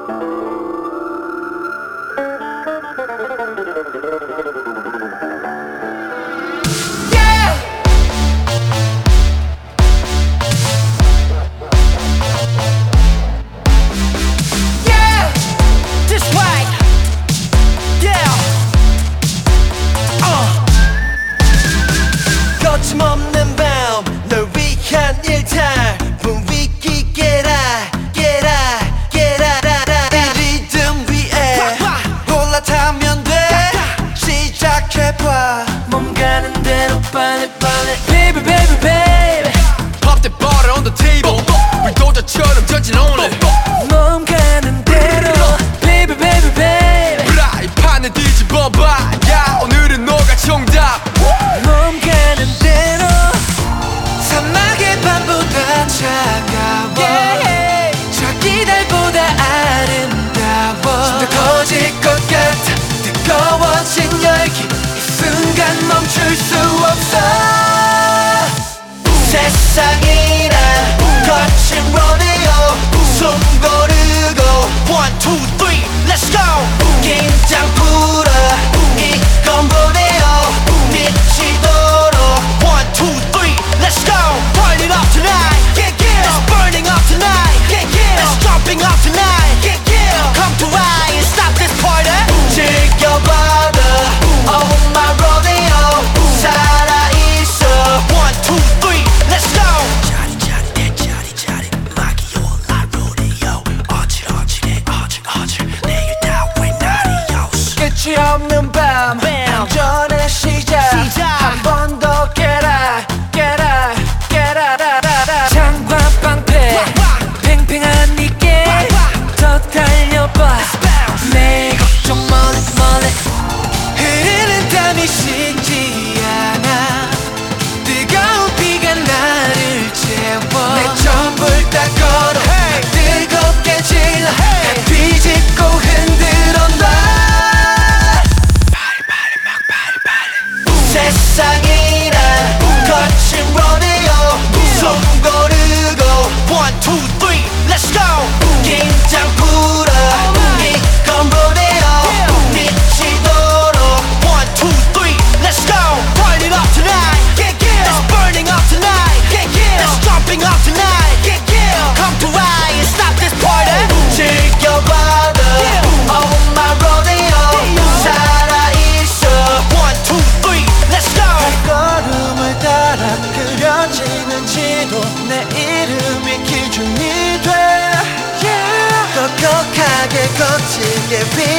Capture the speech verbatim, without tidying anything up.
거침없는 밤 널 위한 일탈 분위기 get out get out get out 이 리듬 위에 올라타면 돼 시작해봐 몸 가는 대로 빨리 빨리 baby baby baby Pop that bottle on the table 불도저처럼 전진 only 몸 가는 대로 baby baby baby 프라이팬을 뒤집어봐 야 오늘은 너가 정답 몸 가는 대로 사막의 밤보다 차가워 yeah. 저기 달보다 아름다워 숨도 터질 것 같아 뜨거워진 열기 이 순간 멈출 수 없어 세상이란 거친 rodeo 숨 고르고 one two three let's go 긴장 풀어 이건 보내요 미치도록 one two three let's go burn it up tonight yeah yeah it's burning up tonight yeah yeah it's jumping up tonight yeah yeah come to I and stop this party 즐겨봐도 oh my rodeo 살아있어 one two three let's go 짜릿짜릿해 짜릿짜릿 막이 올라 rodeo 어질어질해 어질어질 내일 따윈 날이 없어 끝이 없는 밤 반전의 시작 한 번 더 get out get out get out 장관 방패 팽팽한 이게 더 달려봐 내 걱정 멀리 멀리 흐르는 땀이 식지 않아 뜨거운 비가 나를 채워 내 전부를 다 걸어 hey. 뜨겁게 질러 hey. 비집고 흔들어 놔 빨리 빨리 막 빨리 빨리 세상이란 거친 rodeo 숨 고르고 one two three let's go 긴장 풀어 이건 rodeo 미치도록 one two three let's go burn it up tonight yeah yeah it's burning up tonight yeah yeah it's jumping up tonight yeah yeah come to I and stop this party 즐겨봐도 oh my rodeo 살아있어 one two three let's go 발걸음을 따라 그려지는 지도 내 이름이 기준이 돼 yeah. 넉넉하게 거칠게